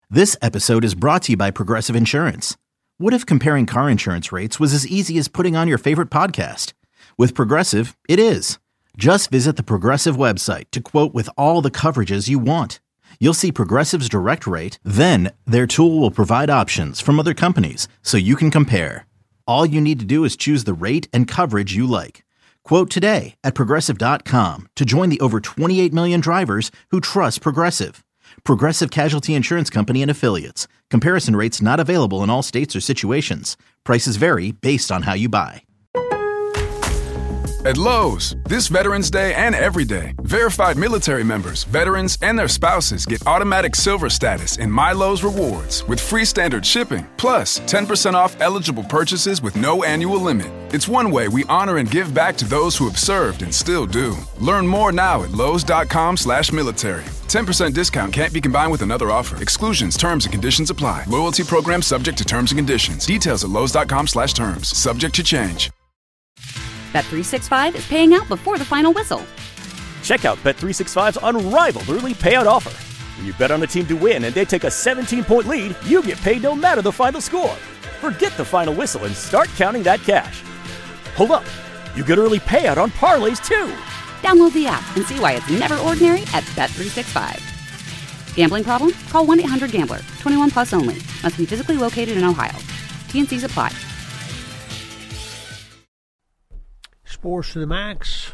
This episode is brought to you by Progressive Insurance. What if comparing car insurance rates was as easy as putting on your favorite podcast? With Progressive, it is. Just visit the Progressive website to quote with all the coverages you want. You'll see Progressive's direct rate, then their tool will provide options from other companies so you can compare. All you need to do is choose the rate and coverage you like. Quote today at Progressive.com to join the over 28 million drivers who trust Progressive. Progressive Casualty Insurance Company and Affiliates. Comparison rates not available in all states or situations. Prices vary based on how you buy. At Lowe's, this Veterans Day and every day, verified military members, veterans, and their spouses get automatic silver status in My Lowe's Rewards with free standard shipping, plus 10% off eligible purchases with no annual limit. It's one way we honor and give back to those who have served and still do. Learn more now at lowes.com/military. 10% discount can't be combined with another offer. Exclusions, terms, and conditions apply. Loyalty program subject to terms and conditions. Details at lowes.com/terms. Subject to change. Bet365 is paying out before the final whistle. Check out Bet365's unrivaled early payout offer. When you bet on a team to win and they take a 17-point lead, you get paid no matter the final score. Forget the final whistle and start counting that cash. Hold up, you get early payout on parlays too. Download the app and see why it's never ordinary at Bet365. Gambling problem? Call 1-800-GAMBLER. 21 plus only. Must be physically located in Ohio. T&Cs apply. Sports to the max.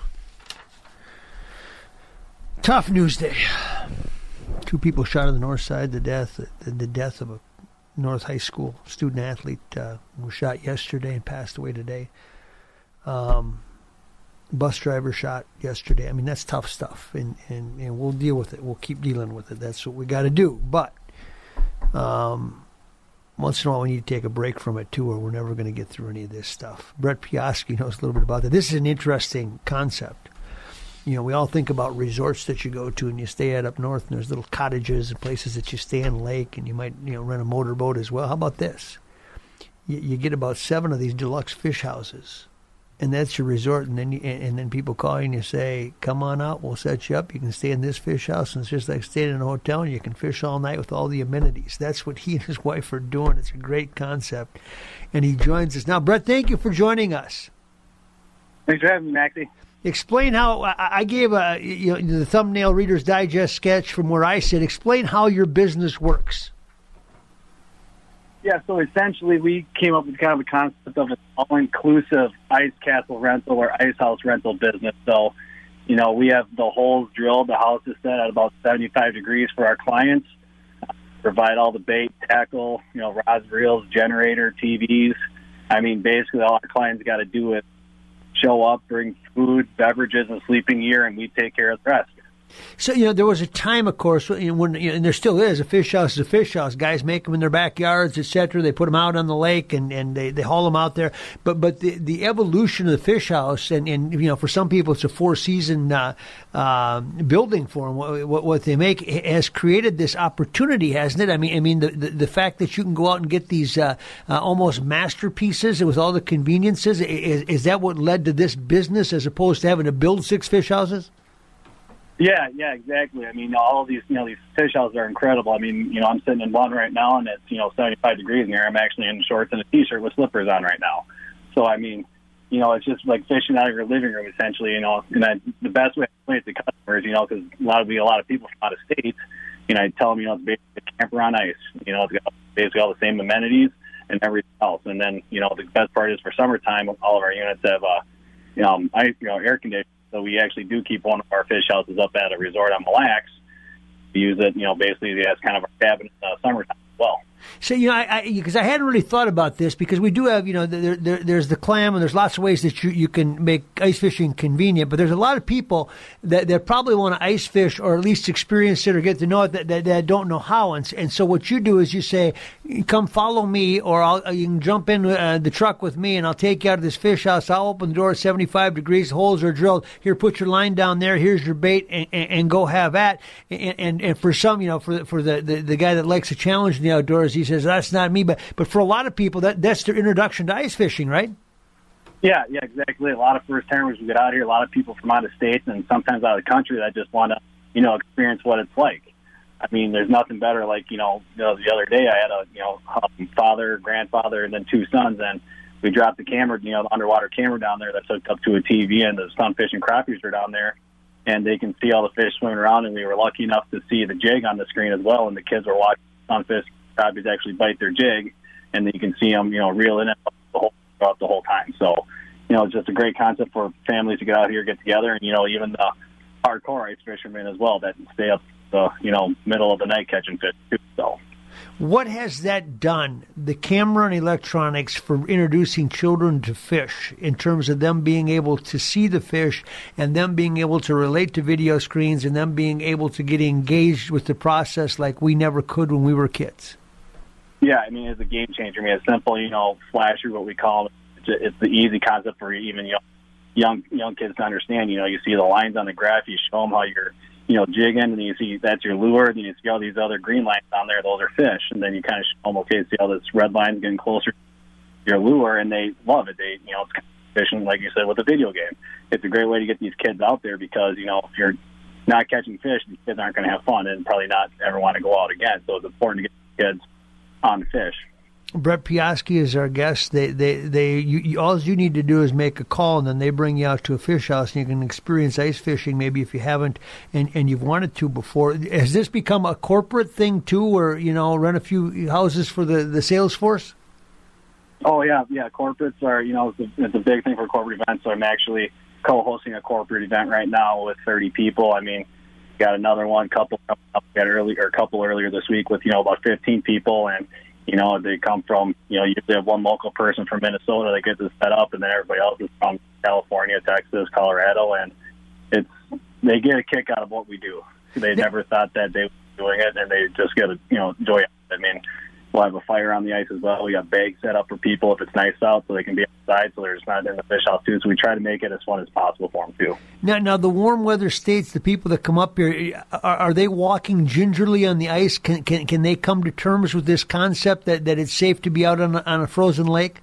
Tough news day. 2 people shot on the north side. The death of a North High School student athlete was shot yesterday and passed away today. Bus driver shot yesterday. I mean, that's tough stuff, and we'll deal with it. We'll keep dealing with it. That's what we got to do. But once in a while, we need to take a break from it, too, or we're never going to get through any of this stuff. Brett Piaski knows a little bit about that. This is an interesting concept. You know, we all think about resorts that you go to and you stay at up north, and there's little cottages and places that you stay in lake, and you might, rent a motorboat as well. How about this? You get about 7 of these deluxe fish houses, and that's your resort, and then people call you and you say, come on out, we'll set you up. You can stay in this fish house, and it's just like staying in a hotel, and you can fish all night with all the amenities. That's what he and his wife are doing. It's a great concept, and he joins us now. Brett, thank you for joining us. Thanks for having me, Maxie. Explain how I gave the Thumbnail Reader's Digest sketch from where I sit. Explain how your business works. Yeah, so essentially we came up with kind of a concept of an all-inclusive ice castle rental or ice house rental business. So, we have the holes drilled. The house is set at about 75 degrees for our clients. Provide all the bait, tackle, rods, reels, generator, TVs. I mean, basically all our clients got to do is show up, bring food, beverages, and sleeping gear, and we take care of the rest. So, there was a time, of course, when and there still is, a fish house is a fish house. Guys make them in their backyards, etc. They put them out on the lake, and they haul them out there. But the evolution of the fish house, and for some people it's a 4-season building for them, what they make, has created this opportunity, hasn't it? I mean the fact that you can go out and get these almost masterpieces with all the conveniences, is that what led to this business as opposed to having to build 6 fish houses? Yeah, exactly. I mean, all of these, these fish houses are incredible. I mean, I'm sitting in one right now, and it's, 75 degrees in here. I'm actually in shorts and a T-shirt with slippers on right now. So, I mean, it's just like fishing out of your living room, essentially, and the best way to explain it to customers, because a lot of people from out of state, I tell them, it's basically a camper on ice. It's got basically all the same amenities and everything else. And then, the best part is for summertime, all of our units have, air conditioning. So we actually do keep one of our fish houses up at a resort on Mille Lacs. We use it, basically as kind of our cabin in the summertime as well. So, because I hadn't really thought about this, because we do have, there's the clam, and there's lots of ways that you can make ice fishing convenient, but there's a lot of people that probably want to ice fish or at least experience it or get to know it that don't know how. And so what you do is you say, come follow me, or you can jump in the truck with me, and I'll take you out of this fish house. I'll open the door at 75 degrees, holes are drilled. Here, put your line down there. Here's your bait, and go have at. And for some, for the guy that likes a challenge in the outdoors, he says, that's not me. But for a lot of people, that's their introduction to ice fishing, right? Yeah, exactly. A lot of first-timers who get out here, a lot of people from out of state and sometimes out of the country that just want to, experience what it's like. I mean, there's nothing better. Like, the other day I had a, father, grandfather, and then 2 sons, and we dropped the camera, the underwater camera down there that's hooked up to a TV, and the sunfish and crappies are down there, and they can see all the fish swimming around, and we were lucky enough to see the jig on the screen as well, and the kids were watching sunfish and crappies actually bite their jig, and then you can see them, reeling it throughout the whole time. So, it's just a great concept for families to get out here, get together, and, even the hardcore ice fishermen as well that stay up the, middle of the night catching fish too. So, what has that done, the camera and electronics, for introducing children to fish in terms of them being able to see the fish and them being able to relate to video screens and them being able to get engaged with the process like we never could when we were kids? Yeah, I mean, it's a game changer. I mean, it's simple, flasher, what we call it. It's the easy concept for even young kids to understand. You see the lines on the graph, you show them how you're, jigging, and you see that's your lure, and you see all these other green lines on there, those are fish, and then you kind of show them, okay, see how this red line's getting closer to your lure, and they love it. They, it's kind of fishing, like you said, with a video game. It's a great way to get these kids out there because, if you're not catching fish, these kids aren't going to have fun and probably not ever want to go out again. So it's important to get kids on the fish. Brett Piaski is our guest. All you need to do is make a call, and then they bring you out to a fish house, and you can experience ice fishing, maybe if you haven't, and you've wanted to before. Has this become a corporate thing, too, where, run a few houses for the sales force? Oh, yeah. Corporates are, it's a big thing for corporate events, so I'm actually co-hosting a corporate event right now with 30 people. I mean, got another couple earlier this week with, about 15 people, and they come from, you usually have one local person from Minnesota that gets it set up, and then everybody else is from California, Texas, Colorado, and they get a kick out of what we do. They never thought that they were doing it, and they just get enjoy it. I mean, we'll have a fire on the ice as well. We got bags set up for people if it's nice out, so they can be outside, so they're just not in the fish house too. So we try to make it as fun as possible for them too. Now the warm weather states, the people that come up here, are they walking gingerly on the ice? Can they come to terms with this concept that it's safe to be out on a frozen lake?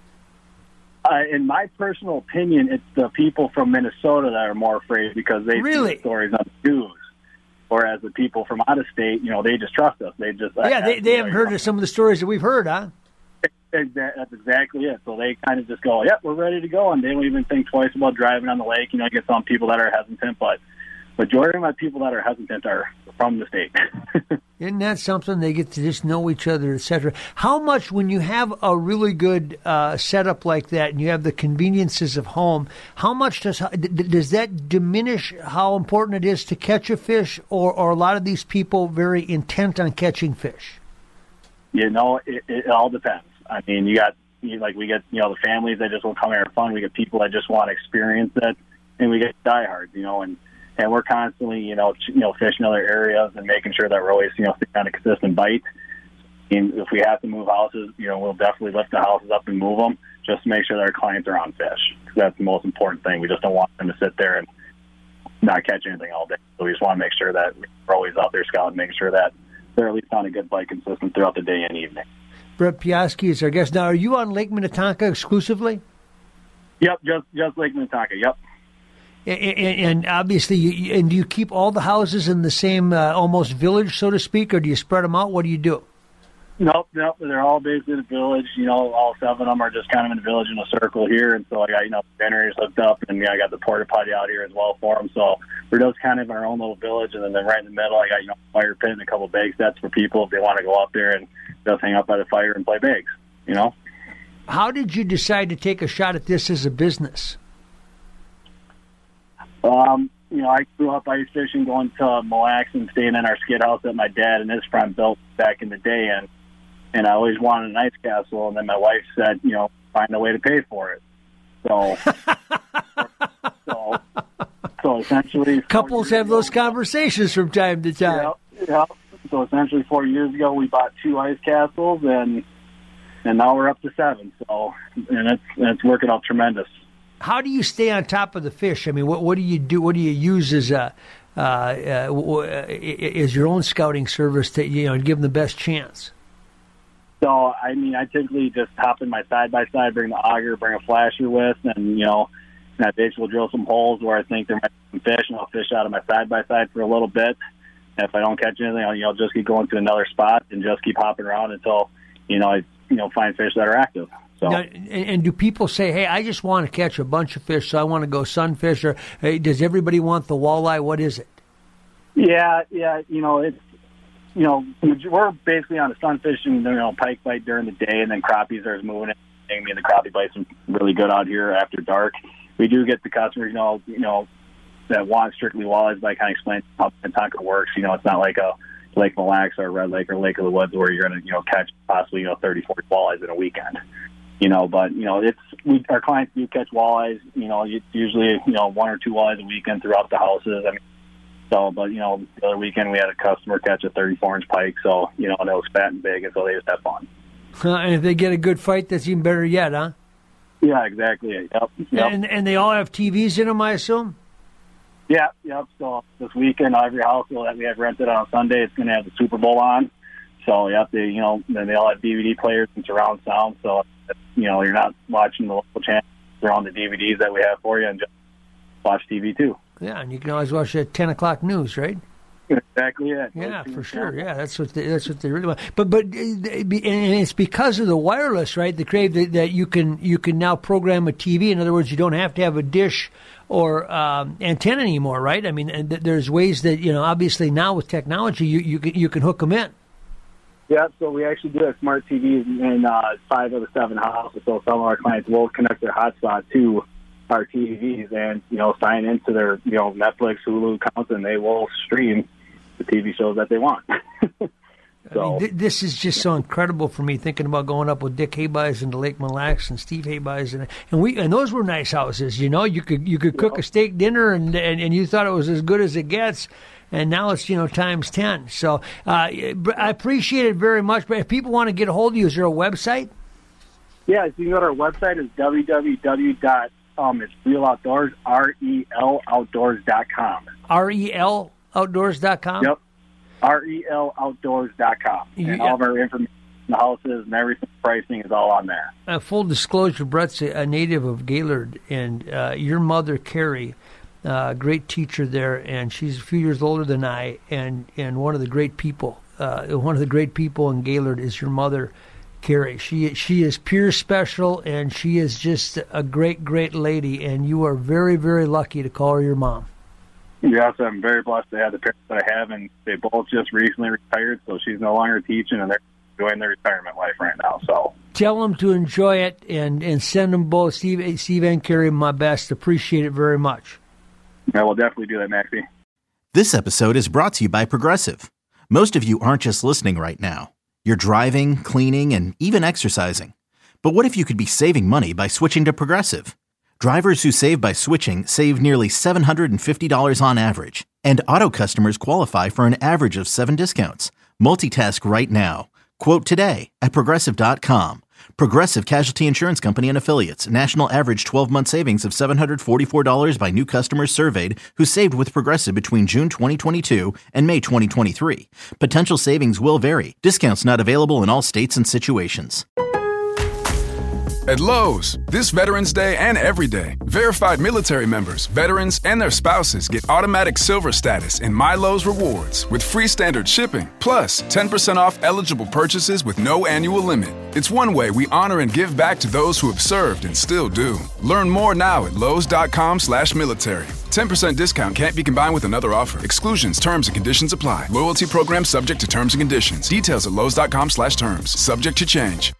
In my personal opinion, it's the people from Minnesota that are more afraid because they see the stories on the news. Whereas the people from out of state, they just trust us. They just they haven't heard of some of the stories that we've heard, huh? That's exactly it. So they kind of just go, "Yep, we're ready to go," and they don't even think twice about driving on the lake. I get some people that are hesitant, but majority of my people that are hesitant are from the state. Isn't that something? They get to just know each other, etc. How much, when you have a really good setup like that and you have the conveniences of home, how much does that diminish how important it is to catch a fish, or are a lot of these people very intent on catching fish? It all depends. I mean, we get the families that just will come here for fun. We get people that just want to experience it, and we get diehards, and we're constantly, fishing other areas and making sure that we're always, on a consistent bite. And if we have to move houses, we'll definitely lift the houses up and move them just to make sure that our clients are on fish. Because that's the most important thing. We just don't want them to sit there and not catch anything all day. So we just want to make sure that we're always out there scouting, making sure that they're at least on a good bite consistent throughout the day and evening. Brett Piaski is our guest. Now, are you on Lake Minnetonka exclusively? Yep, just Lake Minnetonka, yep. And obviously, do you keep all the houses in the same almost village, so to speak, or do you spread them out? What do you do? Nope. They're all based in the village. All 7 of them are just kind of in the village in a circle here. And so I got, generators hooked up, and I got the porta potty out here as well for them. So we're just kind of in our own little village. And then right in the middle, I got, fire pit and a couple of bag sets for people if they want to go up there and just hang out by the fire and play bags, How did you decide to take a shot at this as a business? I grew up ice fishing, going to Mille Lacs and staying in our skid house that my dad and his friend built back in the day. And I always wanted an ice castle. And then my wife said, find a way to pay for it. So essentially, couples have those conversations from time to time. Yeah. So essentially 4 years ago, we bought 2 ice castles, and now we're up to 7. So, and it's working out tremendous. How do you stay on top of the fish? I mean, what do you do? What do you use as your own scouting service to give them the best chance? So, I mean, I typically just hop in my side-by-side, bring the auger, bring a flasher with, and I basically will drill some holes where I think there might be some fish, and I'll fish out of my side-by-side for a little bit. And if I don't catch anything, I'll just keep going to another spot and just keep hopping around until, I find fish that are active. So. Now, and do people say, hey, I just want to catch a bunch of fish, so I want to go sunfish, or hey, does everybody want the walleye? What is it? Yeah, it's, we're basically on a sunfishing, pike bite during the day, and then crappies are moving. I mean, the crappie bites are really good out here after dark. We do get the customers, that want strictly walleyes, but I kind of explain how Minnetonka works. It's not like a Lake Mille Lacs or Red Lake or Lake of the Woods where you're going to, catch possibly, 30, 40 walleyes in a weekend. But, our clients do catch walleyes, usually, 1 or 2 walleyes a weekend throughout the houses. I mean, but the other weekend we had a customer catch a 34-inch pike, so, and it was fat and big, and so they just have fun. And if they get a good fight, that's even better yet, huh? Yeah, exactly. Yep. And they all have TVs in them, I assume? Yeah, yep. So this weekend, every household that we have rented on Sunday, it's going to have the Super Bowl on. So, then they all have DVD players and surround sound, so, you're not watching the local channels, they're on the DVDs that we have for you, and just watch TV, too. Yeah, and you can always watch the 10 o'clock news, right? Exactly, yeah. Yeah, for sure. Yeah, that's what they really want. But and it's because of the wireless, right? The Crave that you can now program a TV. In other words, you don't have to have a dish or antenna anymore, right? I mean, and there's ways that obviously now with technology, you can hook them in. Yeah, so we actually do have smart TVs in 5 of the 7 houses. So some of our clients will connect their hotspot to our TVs and, sign into their, Netflix, Hulu accounts, and they will stream the TV shows that they want. So, I mean, this is just so incredible for me, thinking about going up with Dick Habeis into Lake Mille Lacs and Steve Habeis, and those were nice houses. You could cook a steak dinner and you thought it was as good as it gets. And now it's, times 10. So I appreciate it very much. But if people want to get a hold of you, is there a website? Yeah, so you can go to our website. It's www. It's Real Outdoors, reloutdoors.com. reloutdoors.com? Yep, reloutdoors.com. And all of our information, the houses and everything, pricing is all on there. Full disclosure, Brett's a native of Gaylord, and your mother, Carrie, great teacher there, and she's a few years older than I, and one of the great people. One of the great people in Gaylord is your mother, Carrie. She is pure special, and she is just a great, great lady, and you are very, very lucky to call her your mom. Yes, I'm very blessed to have the parents that I have, and they both just recently retired, so she's no longer teaching, and they're enjoying their retirement life right now. So tell them to enjoy it, and send them both, Steve and Carrie, my best. Appreciate it very much. I will definitely do that, Maxie. This episode is brought to you by Progressive. Most of you aren't just listening right now. You're driving, cleaning, and even exercising. But what if you could be saving money by switching to Progressive? Drivers who save by switching save nearly $750 on average. And auto customers qualify for an average of 7 discounts. Multitask right now. Quote today at Progressive.com. Progressive Casualty Insurance Company and Affiliates. National average 12-month savings of $744 by new customers surveyed who saved with Progressive between June 2022 and May 2023. Potential savings will vary. Discounts not available in all states and situations. At Lowe's, this Veterans Day and every day, verified military members, veterans, and their spouses get automatic silver status in My Lowe's Rewards with free standard shipping, plus 10% off eligible purchases with no annual limit. It's one way we honor and give back to those who have served and still do. Learn more now at lowes.com/military. 10% discount can't be combined with another offer. Exclusions, terms, and conditions apply. Loyalty program subject to terms and conditions. Details at lowes.com/terms. Subject to change.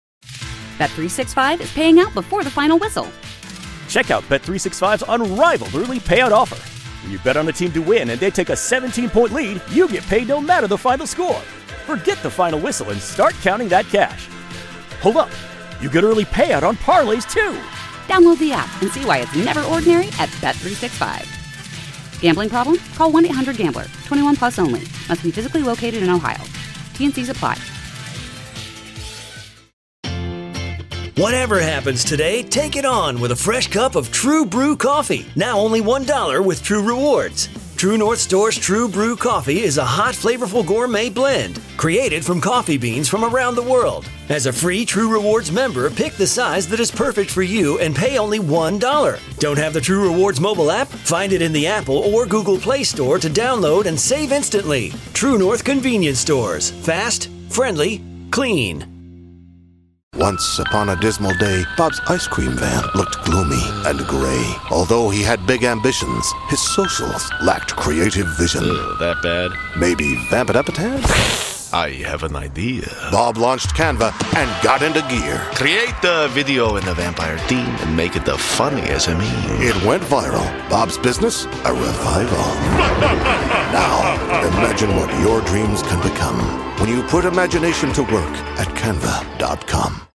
Bet365 is paying out before the final whistle. Check out Bet365's unrivaled early payout offer. When you bet on a team to win and they take a 17-point lead, you get paid no matter the final score. Forget the final whistle and start counting that cash. Hold up. You get early payout on parlays, too. Download the app and see why it's never ordinary at Bet365. Gambling problem? Call 1-800-GAMBLER. 21 plus only. Must be physically located in Ohio. T&Cs apply. Whatever happens today, take it on with a fresh cup of True Brew coffee. Now only $1 with True Rewards. True North Store's True Brew Coffee is a hot, flavorful gourmet blend created from coffee beans from around the world. As a free True Rewards member, pick the size that is perfect for you and pay only $1. Don't have the True Rewards mobile app? Find it in the Apple or Google Play Store to download and save instantly. True North Convenience Stores. Fast, friendly, clean. Once upon a dismal day, Bob's ice cream van looked gloomy and gray. Although he had big ambitions, his socials lacked creative vision. That bad? Maybe vamp it up a tad? I have an idea. Bob launched Canva and got into gear. Create the video in the vampire theme and make it the funniest meme. It went viral. Bob's business, a revival. Now, imagine what your dreams can become when you put imagination to work at Canva.com.